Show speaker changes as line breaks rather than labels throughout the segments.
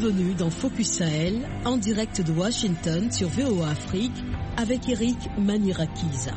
Bienvenue dans Focus Sahel, en direct de Washington sur VOA Afrique, avec Eric Manirakiza.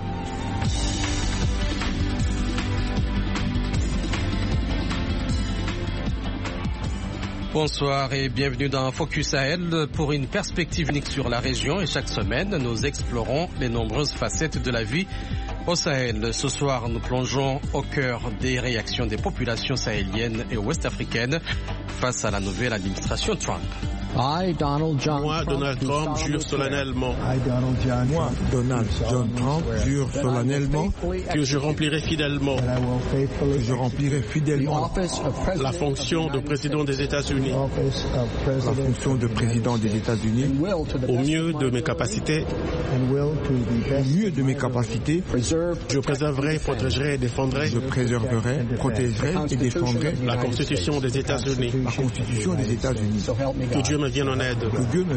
Bonsoir et bienvenue dans Focus Sahel pour une perspective unique sur la région. Et chaque semaine, nous explorons les nombreuses facettes de la vie au Sahel. Ce soir, nous plongeons au cœur des réactions des populations sahéliennes et ouest-africaines face à la nouvelle administration Trump.
Moi, Donald Trump, jure solennellement.
Moi, Donald John Trump, jure solennellement
Que je remplirai fidèlement la fonction de président des États-Unis au mieux de mes capacités. Je préserverai, protégerai et défendrai la Constitution des États-Unis. Que Dieu me vienne en aide.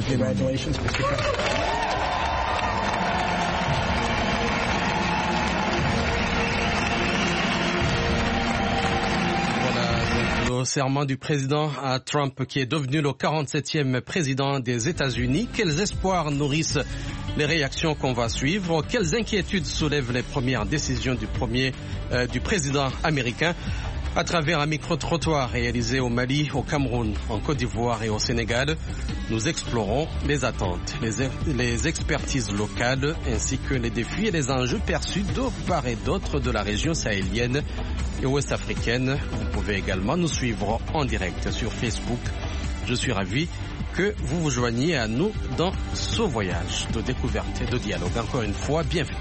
Le serment du président Trump qui est devenu le 47e président des États-Unis. Quels espoirs nourrissent les réactions qu'on va suivre? Quelles inquiétudes soulèvent les premières décisions du président américain? À travers un micro-trottoir réalisé au Mali, au Cameroun, en Côte d'Ivoire et au Sénégal, nous explorons les attentes, les expertises locales ainsi que les défis et les enjeux perçus de part et d'autre de la région sahélienne et ouest-africaine. Vous pouvez également nous suivre en direct sur Facebook. Je suis ravi que vous vous joigniez à nous dans ce voyage de découverte et de dialogue. Encore une fois, bienvenue.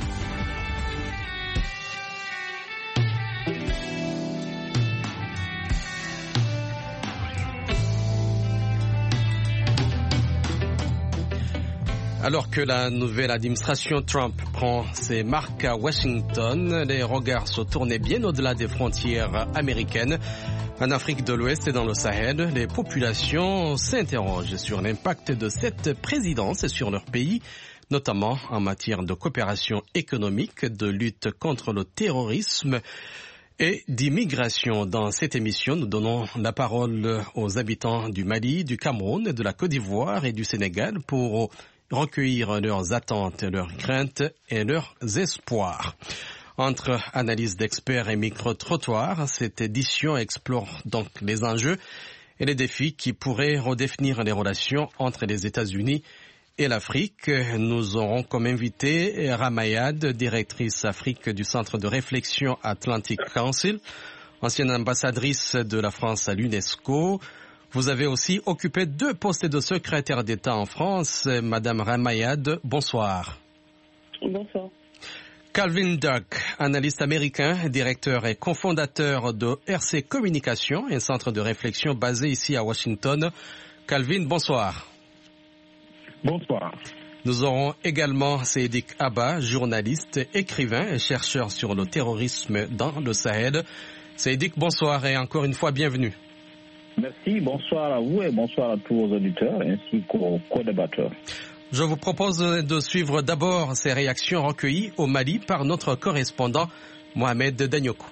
Alors que la nouvelle administration Trump prend ses marques à Washington, les regards se tournaient bien au-delà des frontières américaines. En Afrique de l'Ouest et dans le Sahel, les populations s'interrogent sur l'impact de cette présidence sur leur pays, notamment en matière de coopération économique, de lutte contre le terrorisme et d'immigration. Dans cette émission, nous donnons la parole aux habitants du Mali, du Cameroun, de la Côte d'Ivoire et du Sénégal pour recueillir leurs attentes, leurs craintes et leurs espoirs. Entre analyse d'experts et micro-trottoirs, cette édition explore donc les enjeux et les défis qui pourraient redéfinir les relations entre les États-Unis et l'Afrique. Nous aurons comme invité Ramayad, directrice Afrique du Centre de réflexion Atlantic Council, ancienne ambassadrice de la France à l'UNESCO. Vous avez aussi occupé 2 postes de secrétaire d'État en France. Madame Ramayad, bonsoir.
Bonsoir.
Calvin Duck, analyste américain, directeur et cofondateur de RC Communication, un centre de réflexion basé ici à Washington. Calvin, bonsoir.
Bonsoir.
Nous aurons également Seydik Abba, journaliste, écrivain et chercheur sur le terrorisme dans le Sahel. Seydik, bonsoir et encore une fois, bienvenue.
Merci, bonsoir à vous et bonsoir à tous vos auditeurs ainsi qu'aux co-débatteurs.
Je vous propose de suivre d'abord ces réactions recueillies au Mali par notre correspondant Mohamed Dagnokou.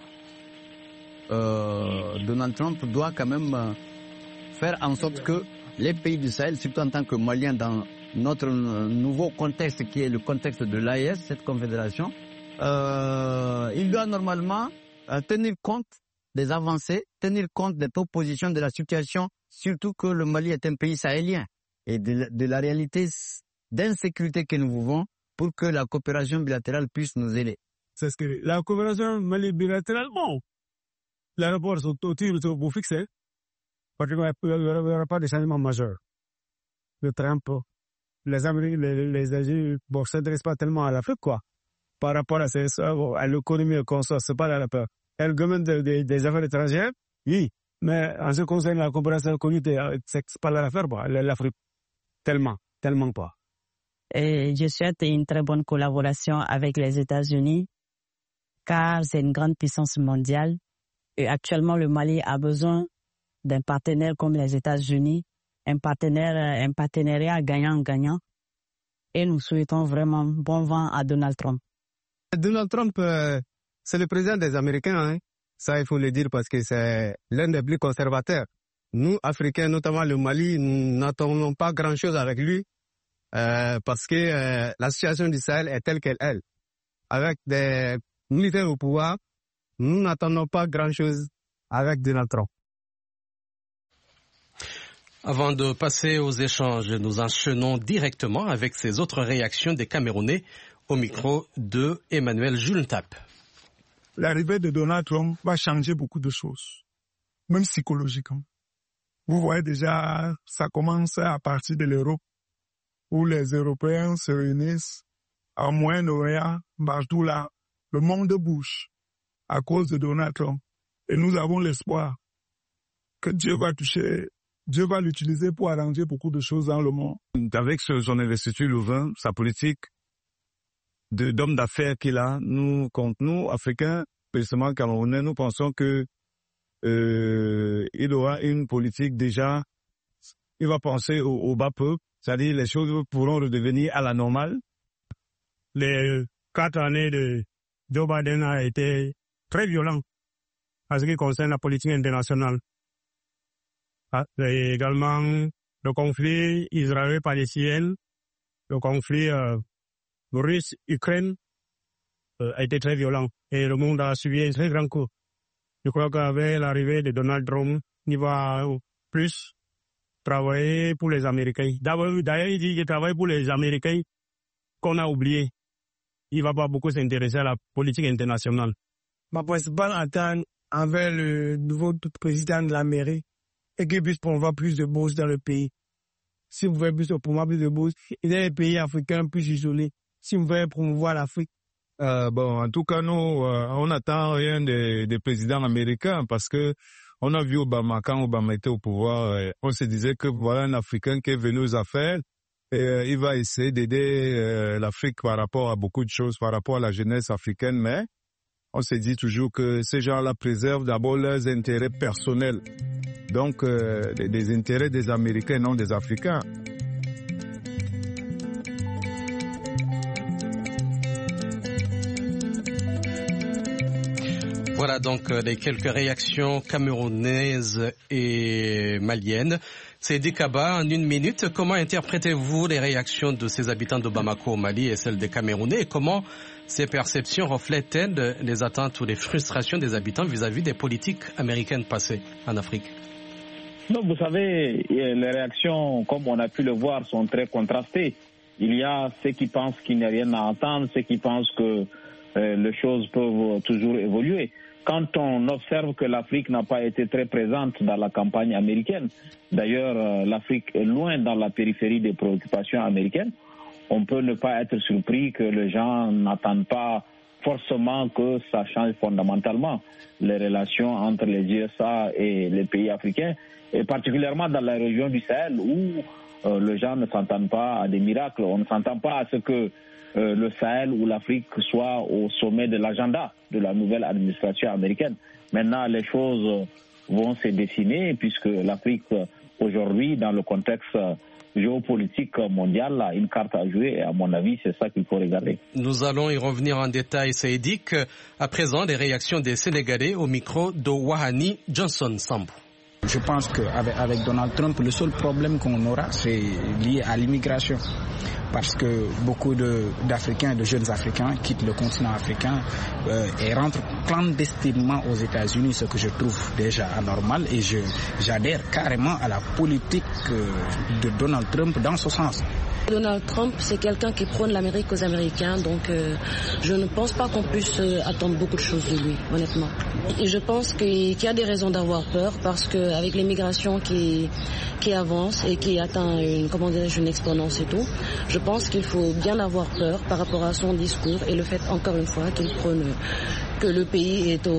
Donald Trump doit quand même faire en sorte que les pays du Sahel, surtout en tant que Maliens dans notre nouveau contexte qui est le contexte de l'AES, cette confédération, il doit normalement tenir compte des avancées, tenir compte des propositions de la situation, surtout que le Mali est un pays sahélien et de la réalité d'insécurité que nous vivons pour que la coopération bilatérale puisse nous aider.
C'est ce que la coopération Mali bilatérale, bon, les rapports sont au fixés, parce qu'il n'y aura pas de changement majeur. Le Trump, les Américains, les États-Unis, bon, ne s'intéressent pas tellement à l'Afrique, quoi. Par rapport à l'économie qu'on sort, c'est pas la peur. Et le gouvernement des affaires étrangères, oui, mais en ce qui concerne la coopération économique, c'est pas l'affaire, l'Afrique. Tellement pas.
Et je souhaite une très bonne collaboration avec les États-Unis, car c'est une grande puissance mondiale. Et actuellement, le Mali a besoin d'un partenaire comme les États-Unis, un partenariat gagnant-gagnant. Et nous souhaitons vraiment bon vent à Donald Trump.
Donald Trump, c'est le président des Américains, hein. Ça, il faut le dire parce que c'est l'un des plus conservateurs. nous, Africains, notamment le Mali, nous n'attendons pas grand-chose avec lui parce que la situation du Sahel est telle qu'elle est. Avec des militaires au pouvoir, nous n'attendons pas grand-chose avec Donald Trump.
Avant de passer aux échanges, nous enchaînons directement avec ces autres réactions des Camerounais au micro de Emmanuel Julentap.
L'arrivée de Donald Trump va changer beaucoup de choses, même psychologiquement. Vous voyez déjà, ça commence à partir de l'Europe, où les Européens se réunissent en Moyen-Orient, partout là. Le monde bouge à cause de Donald Trump. Et nous avons l'espoir que Dieu va l'utiliser pour arranger beaucoup de choses dans le monde.
Avec son investiture Louvain, sa politique d'homme d'affaires qu'il a, nous, Africains, précisément Camerounais, nous pensons que il aura une politique déjà, il va penser au bas peuple, c'est-à-dire les choses pourront redevenir à la normale.
Les 4 années de Joe Biden a été très violent en ce qui concerne la politique internationale. Et également, le conflit israélo-palestinien, le conflit russe-Ukraine a été très violent. Et le monde a subi un très grand coup. Je crois qu'avec l'arrivée de Donald Trump, il va plus travailler pour les Américains. D'ailleurs, il dit qu'il travaille pour les Américains qu'on a oubliés. Il ne va pas beaucoup s'intéresser à la politique internationale.
Ma principale attente envers le nouveau président de l'Amérique est qu'il puisse promouvoir plus de bourses dans le pays. Si vous voulez promouvoir plus de bourses, il y a des pays africains plus isolés. Si vous voulez promouvoir l'Afrique.
En tout cas, nous, on n'attend rien des présidents américains parce que on a vu Obama, quand Obama était au pouvoir, on se disait que voilà un Africain qui est venu aux affaires et il va essayer d'aider l'Afrique par rapport à beaucoup de choses, par rapport à la jeunesse africaine, mais on se dit toujours que ces gens-là préservent d'abord leurs intérêts personnels. Donc, des intérêts des Américains, non des Africains.
Voilà donc les quelques réactions camerounaises et maliennes. Seydi Kaba, en 1 minute, comment interprétez-vous les réactions de ces habitants de Bamako au Mali et celles des Camerounais et comment ces perceptions reflètent-elles les attentes ou les frustrations des habitants vis-à-vis des politiques américaines passées en Afrique?
Non, vous savez, les réactions, comme on a pu le voir, sont très contrastées. Il y a ceux qui pensent qu'il n'y a rien à entendre, ceux qui pensent que les choses peuvent toujours évoluer. Quand on observe que l'Afrique n'a pas été très présente dans la campagne américaine, d'ailleurs l'Afrique est loin dans la périphérie des préoccupations américaines, on peut ne pas être surpris que les gens n'attendent pas forcément que ça change fondamentalement les relations entre les USA et les pays africains, et particulièrement dans la région du Sahel où les gens ne s'entendent pas à des miracles, on ne s'entend pas à ce que le Sahel ou l'Afrique soit au sommet de l'agenda de la nouvelle administration américaine. Maintenant, les choses vont se dessiner puisque l'Afrique, aujourd'hui, dans le contexte géopolitique mondial, a une carte à jouer et à mon avis, c'est ça qu'il faut regarder.
Nous allons y revenir en détail, Seydik. À présent, les réactions des Sénégalais au micro de Wahani Johnson Sambou.
Je pense qu'avec Donald Trump, le seul problème qu'on aura, c'est lié à l'immigration. Parce que beaucoup d'Africains, de jeunes Africains quittent le continent africain et rentrent clandestinement aux États-Unis, ce que je trouve déjà anormal. Et j'adhère carrément à la politique de Donald Trump dans ce sens.
Donald Trump, c'est quelqu'un qui prône l'Amérique aux Américains, donc je ne pense pas qu'on puisse attendre beaucoup de choses de lui, honnêtement. Et je pense qu'il y a des raisons d'avoir peur, parce qu'avec l'immigration qui avance et qui atteint une exponence et tout, je pense qu'il faut bien avoir peur par rapport à son discours et le fait, encore une fois, qu'il prône que le pays est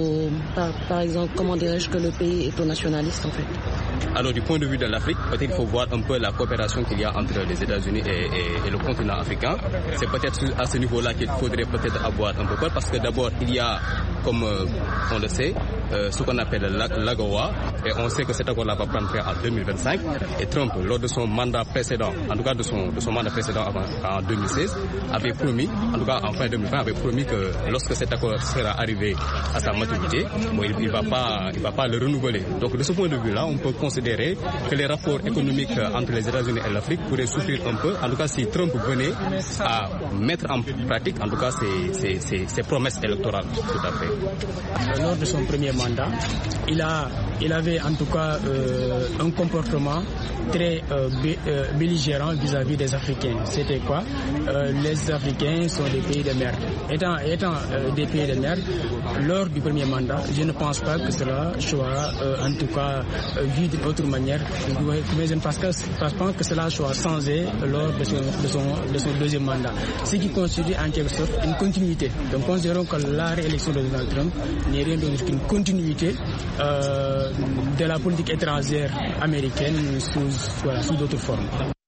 par exemple, que le pays est au nationaliste, en fait.
Alors, du point de vue de l'Afrique, peut-être qu'il faut voir un peu la coopération qu'il y a entre les États-Unis et le continent africain. C'est peut-être à ce niveau-là qu'il faudrait peut-être avoir un peu peur, parce que d'abord, il y a, comme on le sait, ce qu'on appelle l'AGOA, et on sait que cet accord-là va prendre fin en 2025. Et Trump, lors de son mandat précédent, en tout cas de son mandat précédent en 2016, avait promis, en tout cas en fin 2020, avait promis que lorsque cet accord sera arrivé à sa maturité, bon, il va pas le renouveler. Donc de ce point de vue-là, on peut considérer que les rapports économiques entre les États-Unis et l'Afrique pourraient souffrir un peu, en tout cas si Trump venait à mettre en pratique, en tout cas ses promesses électorales. Tout à fait.
Lors de son premier mandat, il avait en tout cas un comportement très belligérant vis-à-vis des Africains. C'était quoi? Les Africains sont des pays de merde. Étant des pays de merde, lors du premier mandat, je ne pense pas que cela soit en tout cas vu d'une autre manière. Mais je ne pense pas que cela soit changé lors de son deuxième mandat. Ce qui constitue en quelque sorte une continuité. Donc considérons que la réélection de Donald Trump n'est rien d'autre qu'une continuité de la politique étrangère américaine sous d'autres formes.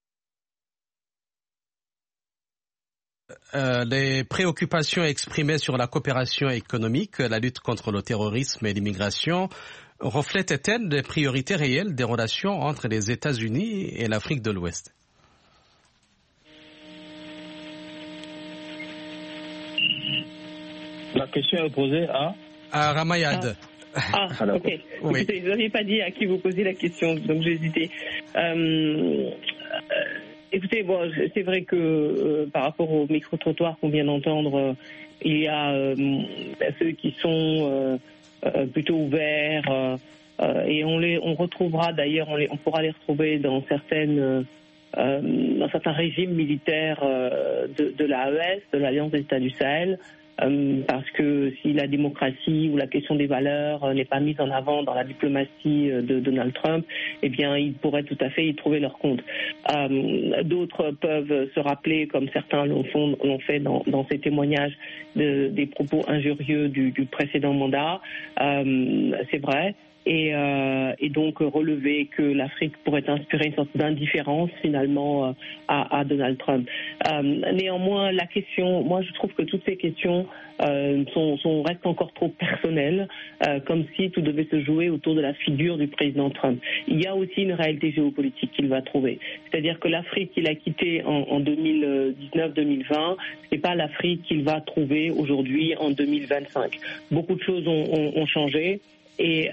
Les préoccupations exprimées sur la coopération économique, la lutte contre le terrorisme et l'immigration reflètent-elles les priorités réelles des relations entre les États-Unis et l'Afrique de l'Ouest?
La question est posée à
Ramayad.
Ok. Oui. Écoutez, vous n'aviez pas dit à qui vous posez la question, donc j'ai hésité. Écoutez, bon, c'est vrai que par rapport au micro-trottoir qu'on vient d'entendre, il y a ceux qui sont plutôt ouverts et on retrouvera d'ailleurs, on pourra les retrouver dans certains régimes militaires de l'AES, de l'Alliance des États du Sahel. Parce que si la démocratie ou la question des valeurs n'est pas mise en avant dans la diplomatie de Donald Trump, eh bien, ils pourraient tout à fait y trouver leur compte. D'autres peuvent se rappeler, comme certains l'ont fait dans ces témoignages, des propos injurieux du précédent mandat. C'est vrai. Et donc relever que l'Afrique pourrait inspirer une sorte d'indifférence finalement à Donald Trump. Néanmoins, la question, moi je trouve que toutes ces questions restent encore trop personnelles, comme si tout devait se jouer autour de la figure du président Trump. Il y a aussi une réalité géopolitique qu'il va trouver. C'est-à-dire que l'Afrique qu'il a quittée en 2019-2020, c'est pas l'Afrique qu'il va trouver aujourd'hui en 2025. Beaucoup de choses ont changé. Et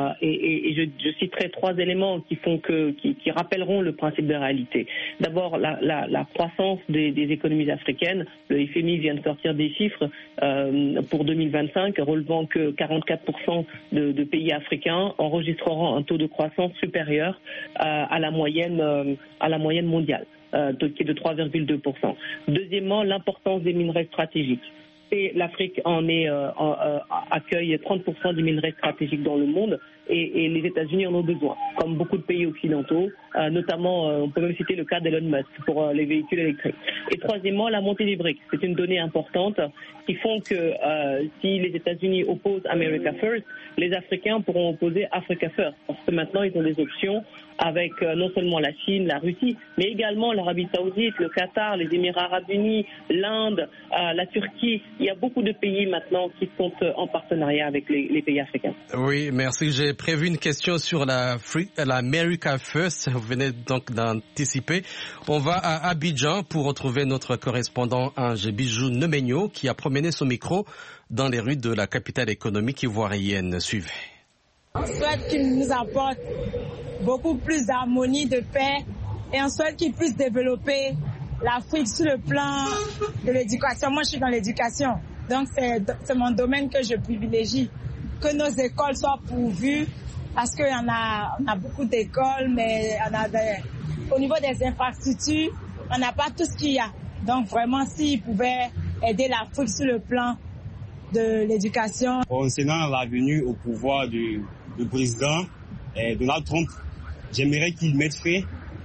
je citerai 3 éléments qui rappelleront le principe de réalité. D'abord, la croissance des économies africaines. Le FMI vient de sortir des chiffres pour 2025, relevant que 44% de pays africains enregistreront un taux de croissance supérieur à la moyenne mondiale, qui est de 3,2%. Deuxièmement, l'importance des minerais stratégiques. Et l'Afrique accueille 30% des minerais stratégiques dans le monde et les États-Unis en ont besoin, comme beaucoup de pays occidentaux, notamment on peut même citer le cas d'Elon Musk pour les véhicules électriques. Et troisièmement, la montée des BRICS. C'est une donnée importante qui font que si les États-Unis opposent America First, les Africains pourront opposer Africa First, parce que maintenant ils ont des options avec non seulement la Chine, la Russie, mais également l'Arabie Saoudite, le Qatar, les Émirats Arabes Unis, l'Inde, la Turquie. Il y a beaucoup de pays maintenant qui sont en partenariat avec les pays africains.
Oui, merci. J'ai prévu une question sur la America First. Vous venez donc d'anticiper. On va à Abidjan pour retrouver notre correspondant Ange Bijou Nemenyo qui a promené son micro dans les rues de la capitale économique ivoirienne. Suivez.
On souhaite qu'il nous apporte beaucoup plus d'harmonie, de paix, et on souhaite qu'il puisse développer l'Afrique sur le plan de l'éducation. Moi, je suis dans l'éducation, donc c'est mon domaine que je privilégie. Que nos écoles soient pourvues, parce qu'on a beaucoup d'écoles, mais au niveau des infrastructures, on n'a pas tout ce qu'il y a. Donc vraiment, s'ils pouvaient aider l'Afrique sur le plan de l'éducation.
Concernant la venue au pouvoir du président Donald Trump, j'aimerais qu'il mette fin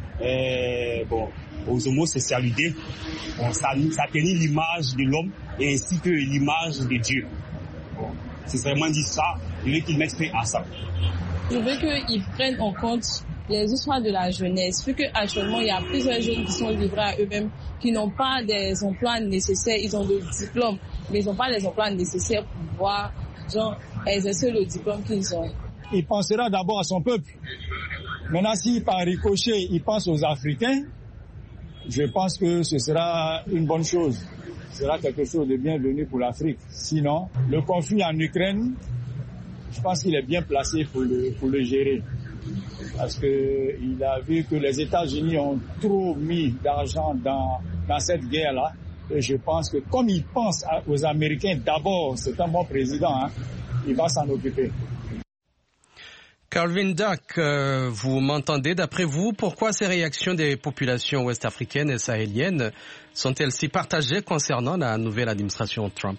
aux homosexualités. Ça ternit l'image de l'homme et ainsi que l'image de Dieu. C'est vraiment dit ça, je veux qu'il mette fin à ça.
Je veux qu'ils prennent en compte les histoires de la jeunesse, vu qu'actuellement il y a plusieurs jeunes qui sont livrés à eux-mêmes, qui n'ont pas des emplois nécessaires, ils ont des diplômes, mais ils n'ont pas les emplois nécessaires pour pouvoir genre, exercer le diplôme qu'ils ont.
Il pensera d'abord à son peuple. Maintenant, si par ricochet, il pense aux Africains, je pense que ce sera une bonne chose. Ce sera quelque chose de bienvenu pour l'Afrique. Sinon, le conflit en Ukraine, je pense qu'il est bien placé pour le gérer. Parce qu'il a vu que les États-Unis ont trop mis d'argent dans cette guerre-là. Et je pense que comme il pense aux Américains d'abord, c'est un bon président, il va s'en occuper.
Calvin Duck, vous m'entendez? D'après vous, pourquoi ces réactions des populations ouest-africaines et sahéliennes sont-elles si partagées concernant la nouvelle administration Trump?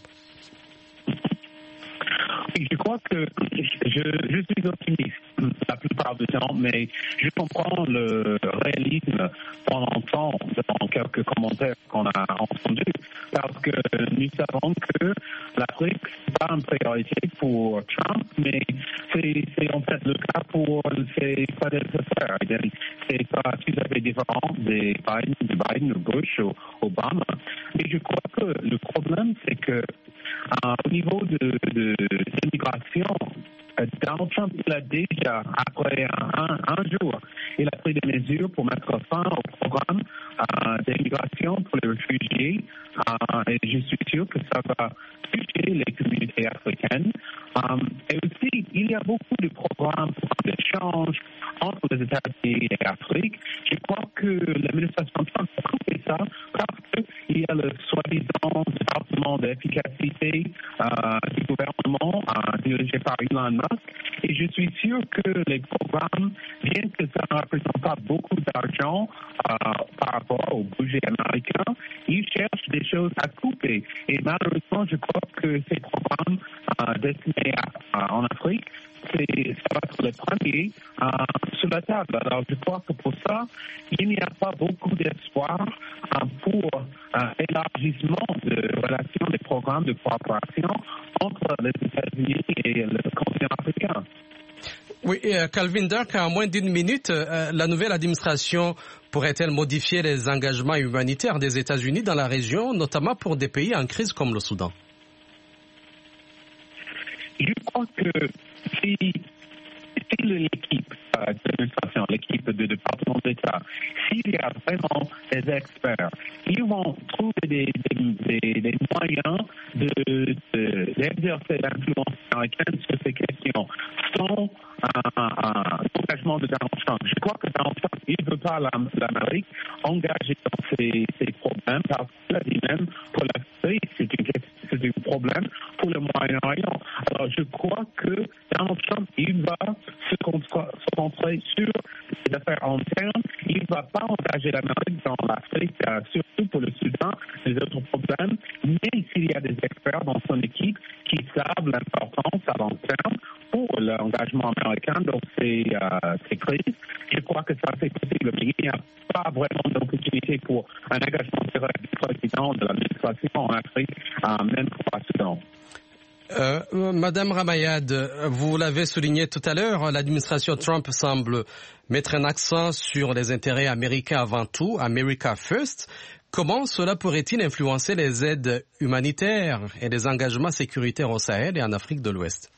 Je crois que je suis optimiste la plupart du temps, mais je comprends le réalisme qu'on entend dans quelques commentaires qu'on a entendus, parce que nous savons que l'Afrique n'est pas une priorité pour Trump, mais c'est en fait le cas pour ses prédécesseurs. C'est pas tout à fait différent de Biden ou Bush ou Obama. Mais je crois que le problème, c'est que au niveau de l'immigration, Donald Trump, il a déjà, après un jour, il a pris des mesures pour mettre fin au programme d'immigration pour les réfugiés. Et je suis sûr que ça va toucher les communautés africaines. Et aussi, il y a beaucoup de programmes d'échange entre les États-Unis et l'Afrique. Je crois que l'administration Trump a coupé ça parce qu'il y a le soi-disant département d'efficacité du gouvernement dirigé par Elon Musk. Et je suis sûr que les programmes, bien que ça ne représente pas beaucoup d'argent par rapport au budget américain, ils cherchent des choses à couper. Et malheureusement, je crois que ces programmes destinés en Afrique, ça va être le premier sur la table. Alors, je crois que pour ça, il n'y a pas beaucoup d'espoir pour l'élargissement de relations, des programmes de coopération entre les États-Unis et le continent africain.
Oui, Calvin Duck, en moins d'une minute, la nouvelle administration pourrait-elle modifier les engagements humanitaires des États-Unis dans la région, notamment pour des pays en crise comme le Soudan?
Je crois que si l'équipe d'administration, l'équipe de département d'État, s'il y a vraiment des experts, ils vont trouver des moyens d'exercer l'influence américaine sur ces questions sans l'engagement de Donald Trump. Je crois que Donald Trump, il ne veut pas l'Amérique engagée dans ces problèmes, parce qu'il a dit même pour l'Afrique, c'est un problème pour le Moyen-Orient. Alors je crois que Donald Trump, il va se concentrer sur les affaires internes. Il ne va pas engager l'Amérique dans l'Afrique, surtout pour le Soudan, les autres problèmes. Mais s'il y a des experts dans son équipe qui savent l'importance à long terme pour l'engagement américain dans ces crises, je crois que ça c'est possible. Mais il n'y a pas vraiment d'opportunité pour un engagement direct du président de l'administration en Afrique, même pour le Soudan.
Madame Ramayad, vous l'avez souligné tout à l'heure, l'administration Trump semble mettre un accent sur les intérêts américains avant tout, America First. Comment cela pourrait-il influencer les aides humanitaires et les engagements sécuritaires au Sahel et en Afrique de l'Ouest?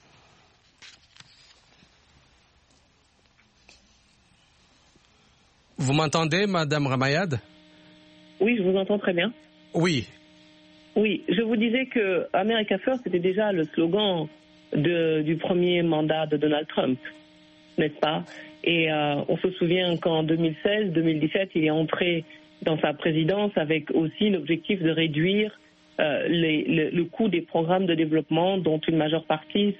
Vous m'entendez, Madame Ramayad?
Oui, je vous entends très bien.
Oui.
Oui, je vous disais que America First était déjà le slogan du premier mandat de Donald Trump, n'est-ce pas? Et on se souvient qu'en 2016-2017, il est entré dans sa présidence avec aussi l'objectif de réduire le coût des programmes de développement dont une majeure partie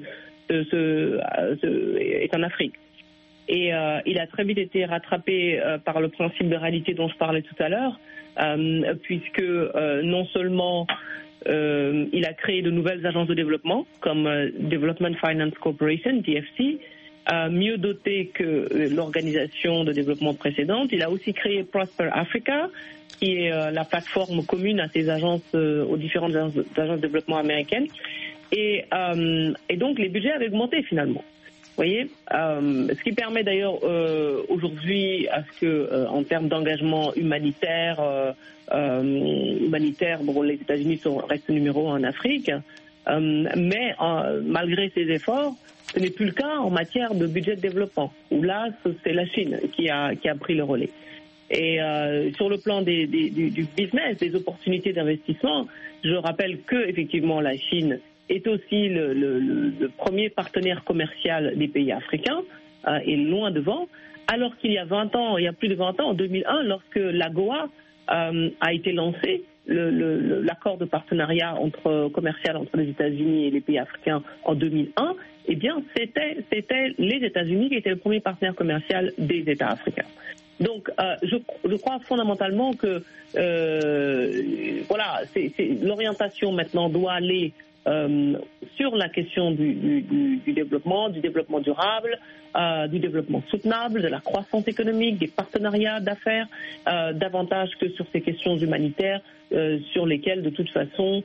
est en Afrique. Et il a très vite été rattrapé par le principe de réalité dont je parlais tout à l'heure, puisque non seulement il a créé de nouvelles agences de développement comme Development Finance Corporation, DFC, mieux dotées que l'organisation de développement précédente. Il a aussi créé Prosper Africa, qui est la plateforme commune à ces agences, aux différentes agences de développement américaines. Et donc les budgets avaient augmenté finalement. Vous voyez, ce qui permet d'ailleurs aujourd'hui à ce que, en termes d'engagement humanitaire, bon, les États-Unis restent numéro 1 en Afrique, Mais malgré ces efforts, ce n'est plus le cas en matière de budget de développement, où là, c'est la Chine qui a pris le relais. Et sur le plan du business, des opportunités d'investissement, je rappelle que effectivement la Chine est aussi le premier partenaire commercial des pays africains, et loin devant, alors qu'il y a 20 ans, il y a plus de 20 ans, en 2001, lorsque l'AGOA a été lancé, l'accord de partenariat commercial entre les États-Unis et les pays africains en 2001, eh bien, c'était les États-Unis qui étaient le premier partenaire commercial des États africains. Donc, je crois fondamentalement que voilà, l'orientation maintenant doit aller sur la question du développement durable, du développement soutenable, de la croissance économique, des partenariats d'affaires, davantage que sur ces questions humanitaires sur lesquelles, de toute façon,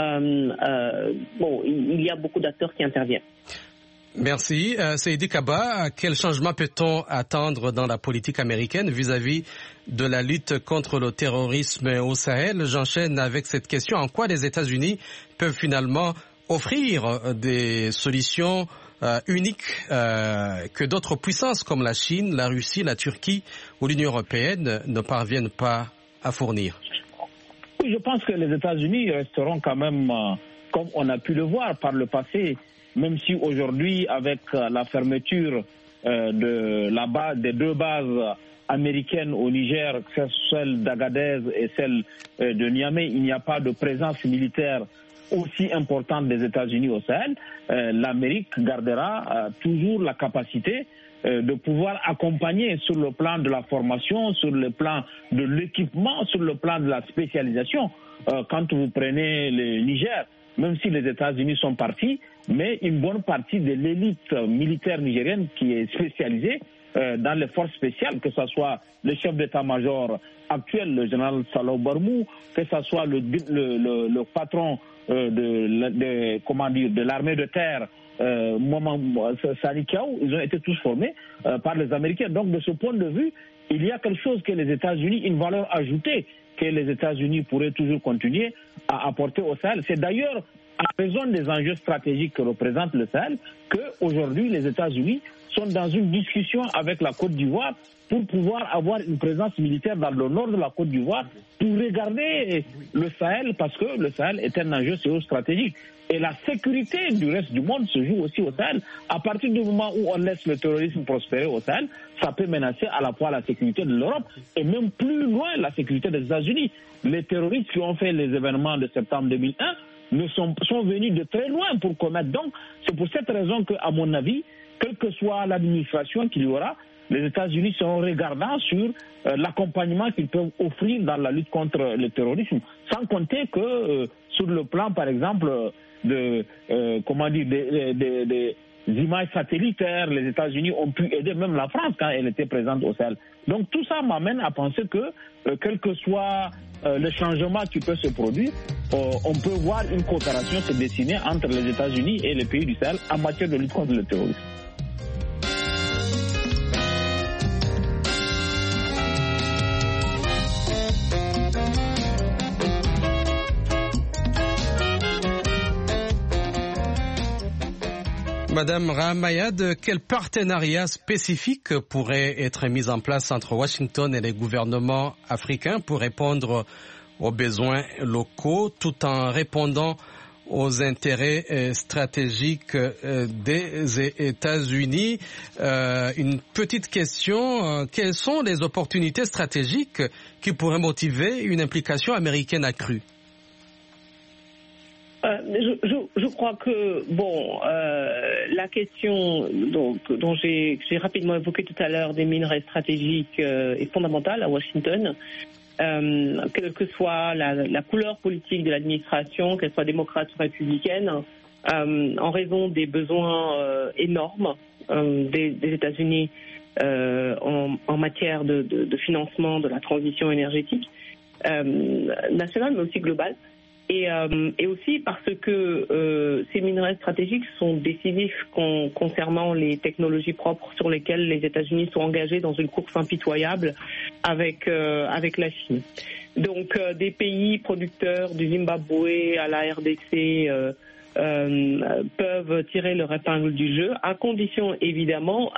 il y a beaucoup d'acteurs qui interviennent.
Merci. Seydi Kaba, quel changement peut-on attendre dans la politique américaine vis-à-vis de la lutte contre le terrorisme au Sahel? J'enchaîne avec cette question. En quoi les États-Unis peuvent finalement offrir des solutions uniques que d'autres puissances comme la Chine, la Russie, la Turquie ou l'Union européenne ne parviennent pas à fournir?
Oui, je pense que les États-Unis resteront quand même, comme on a pu le voir par le passé, même si aujourd'hui, avec la fermeture des deux bases américaines au Niger, celle d'Agadez et celle de Niamey, il n'y a pas de présence militaire aussi importante des États-Unis au Sahel, l'Amérique gardera toujours la capacité de pouvoir accompagner sur le plan de la formation, sur le plan de l'équipement, sur le plan de la spécialisation. Quand vous prenez le Niger, même si les États-Unis sont partis, mais une bonne partie de l'élite militaire nigérienne qui est spécialisée dans les forces spéciales, que ce soit le chef d'état-major actuel, le général Salou Barmou, que ce soit le patron de l'armée de terre, Sani Kiaou, ils ont été tous formés par les Américains. Donc de ce point de vue, il y a quelque chose que les États-Unis, une valeur ajoutée que les États-Unis pourraient toujours continuer à apporter au Sahel. C'est d'ailleurs à raison des enjeux stratégiques que représente le Sahel qu'aujourd'hui les États-Unis sont dans une discussion avec la Côte d'Ivoire pour pouvoir avoir une présence militaire dans le nord de la Côte d'Ivoire pour regarder le Sahel, parce que le Sahel est un enjeu géostratégique. Et la sécurité du reste du monde se joue aussi au Sahel. À partir du moment où on laisse le terrorisme prospérer au Sahel, ça peut menacer à la fois la sécurité de l'Europe et même plus loin la sécurité des États-Unis. Les terroristes qui ont fait les événements de septembre 2001 sont venus de très loin pour commettre. Donc, c'est pour cette raison qu'à mon avis, quelle que soit l'administration qu'il y aura, les États-Unis seront regardants sur l'accompagnement qu'ils peuvent offrir dans la lutte contre le terrorisme. Sans compter que sur le plan, par exemple, des images satellitaires, les États-Unis ont pu aider même la France quand elle était présente au Sahel. Donc tout ça m'amène à penser que, quel que soit le changement qui peut se produire, on peut voir une coopération se dessiner entre les États-Unis et les pays du Sahel en matière de lutte contre le terrorisme.
Madame Rahamayad, quel partenariat spécifique pourrait être mis en place entre Washington et les gouvernements africains pour répondre aux besoins locaux tout en répondant aux intérêts stratégiques des États-Unis? Une petite question, quelles sont les opportunités stratégiques qui pourraient motiver une implication américaine accrue?
Je crois que la question dont j'ai rapidement évoqué tout à l'heure des minerais stratégiques est fondamentale à Washington. Quelle que soit la couleur politique de l'administration, qu'elle soit démocrate ou républicaine, en raison des besoins énormes des États-Unis en matière de financement de la transition énergétique nationale, mais aussi globale. Et aussi parce que ces minerais stratégiques sont décisifs concernant les technologies propres sur lesquelles les États-Unis sont engagés dans une course impitoyable avec la Chine. Donc des pays producteurs du Zimbabwe à la RDC peuvent tirer leur épingle du jeu, à condition évidemment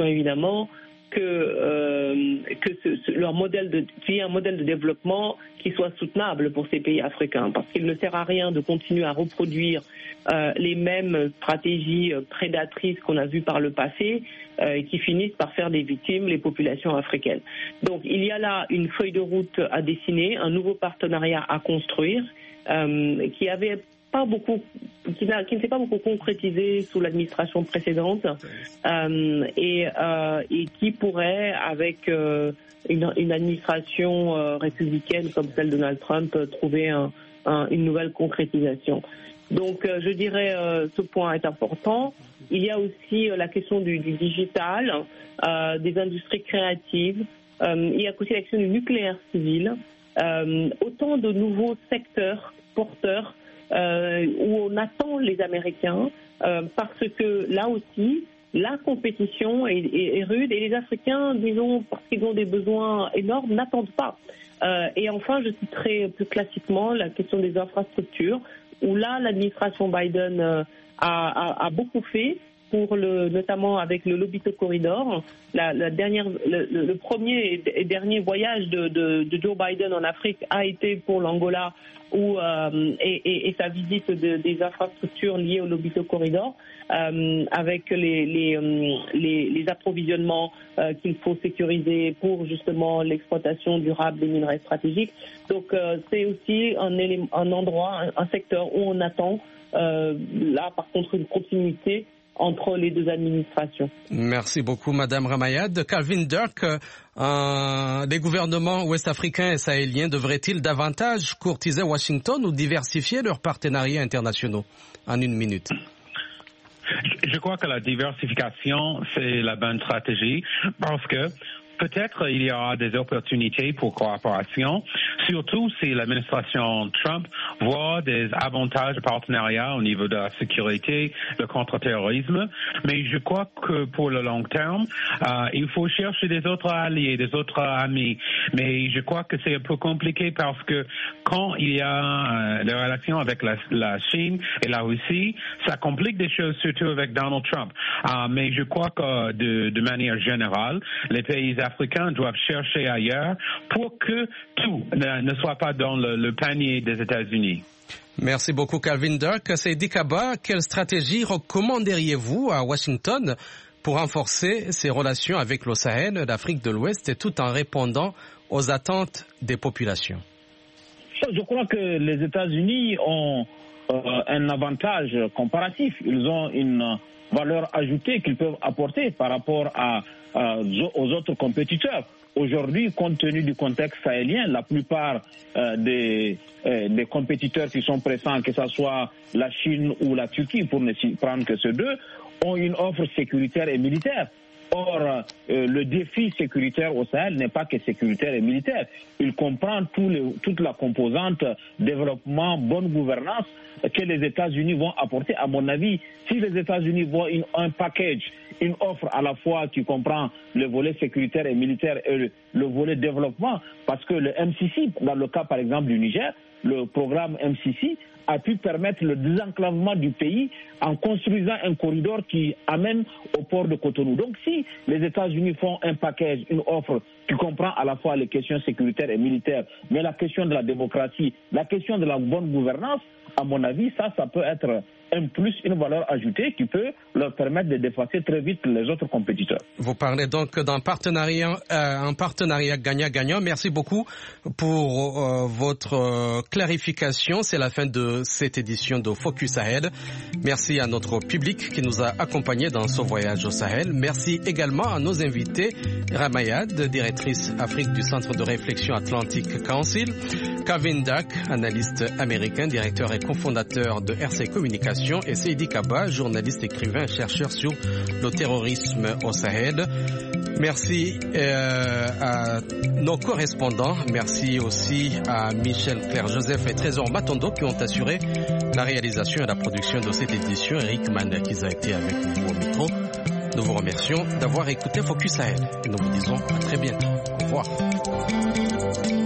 leur modèle qu'il y ait un modèle de développement qui soit soutenable pour ces pays africains, parce qu'il ne sert à rien de continuer à reproduire les mêmes stratégies prédatrices qu'on a vues par le passé et qui finissent par faire des victimes les populations africaines. Donc il y a là une feuille de route à dessiner, un nouveau partenariat à construire qui ne s'est pas beaucoup concrétisé sous l'administration précédente et qui pourrait, avec une administration républicaine comme celle de Donald Trump, trouver une nouvelle concrétisation. Donc je dirais ce point est important. Il y a aussi la question du digital, des industries créatives. Il y a aussi la question du nucléaire civil. Autant de nouveaux secteurs porteurs où on attend les Américains parce que là aussi la compétition est rude et les Africains, disons, parce qu'ils ont des besoins énormes, n'attendent pas. Et enfin, je citerai plus classiquement la question des infrastructures, où là l'administration Biden a beaucoup fait, notamment avec le Lobito Corridor. Le premier et dernier voyage de Joe Biden en Afrique a été pour l'Angola et sa visite des infrastructures liées au Lobito Corridor, avec les approvisionnements qu'il faut sécuriser pour justement l'exploitation durable des minerais stratégiques. Donc c'est aussi un endroit, un secteur où on attend là par contre une continuité entre les deux administrations. Merci beaucoup, Madame Ramayad. Calvin Dirk, les gouvernements ouest-africains et sahéliens devraient-ils davantage courtiser Washington ou diversifier leurs partenariats internationaux? En une minute.
Je crois que la diversification, c'est la bonne stratégie parce que peut-être il y aura des opportunités pour coopération, surtout si l'administration Trump voit des avantages de partenariat au niveau de la sécurité, le contre-terrorisme. Mais je crois que pour le long terme, il faut chercher des autres alliés, des autres amis. Mais je crois que c'est un peu compliqué parce que quand il y a des relations avec la Chine et la Russie, ça complique des choses, surtout avec Donald Trump. Mais je crois que de manière générale, les pays africains doivent chercher ailleurs pour que tout ne soit pas dans le panier des États-Unis. Merci beaucoup, Calvin Dirk. Seydi Kaba, quelle stratégie recommanderiez-vous à Washington pour renforcer ses relations avec le Sahel, l'Afrique de l'Ouest, et tout en répondant aux attentes des populations?
Je crois que les États-Unis ont un avantage comparatif. Ils ont une valeur ajoutée qu'ils peuvent apporter par rapport aux autres compétiteurs. Aujourd'hui, compte tenu du contexte sahélien, la plupart des compétiteurs qui sont présents, que ce soit la Chine ou la Turquie, pour ne prendre que ces deux, ont une offre sécuritaire et militaire. Or, le défi sécuritaire au Sahel n'est pas que sécuritaire et militaire. Il comprend toute la composante développement, bonne gouvernance que les États-Unis vont apporter. À mon avis, si les États-Unis voient un package, une offre à la fois qui comprend le volet sécuritaire et militaire et le volet développement, parce que le MCC, dans le cas par exemple du Niger, le programme MCC a pu permettre le désenclavement du pays en construisant un corridor qui amène au port de Cotonou. Donc si les États-Unis font un package, une offre qui comprend à la fois les questions sécuritaires et militaires, mais la question de la démocratie, la question de la bonne gouvernance, à mon avis, ça peut être un plus, une valeur ajoutée qui peut leur permettre de dépasser très vite les autres compétiteurs. Vous parlez donc d'un partenariat gagnant-gagnant. Merci beaucoup pour votre clarification. C'est la fin de cette édition de Focus Sahel. Merci à notre public qui nous a accompagnés dans ce voyage au Sahel. Merci également à nos invités, Ramayad, directrice Afrique du Centre de réflexion Atlantic Council, Calvin Dirk, analyste américain, directeur et cofondateur de RCI Communication, et Seydi Kaba, journaliste, écrivain, chercheur sur le terrorisme au Sahel. Merci à nos correspondants. Merci aussi à Michel Claire-Joseph et Trésor Matondo qui ont assuré la réalisation et la production de cette édition. Eric Mann qui a été avec vous au micro. Nous vous remercions d'avoir écouté Focus Sahel et nous vous disons à très bientôt. Au revoir.